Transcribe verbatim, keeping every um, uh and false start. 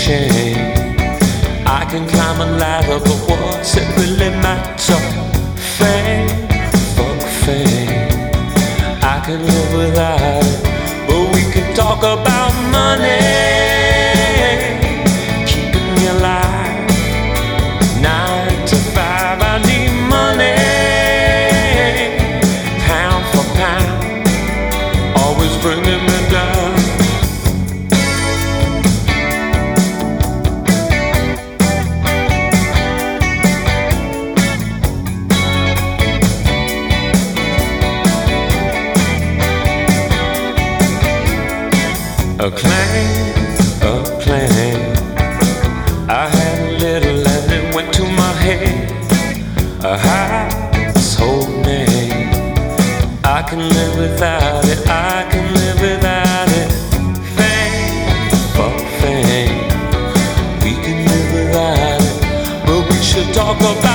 shame. I can climb a ladder, but what's it really matter? Fame, fuck fame. I can live without it, but we can talk about money. Keeping me alive, nine to five, I need money. Pound for pound, always bringing me down. A plan, a plan. I had a little and it went to my head. A household name. I can live without it, I can live without it. Fame, fuck fame. We can live without it, but we should talk about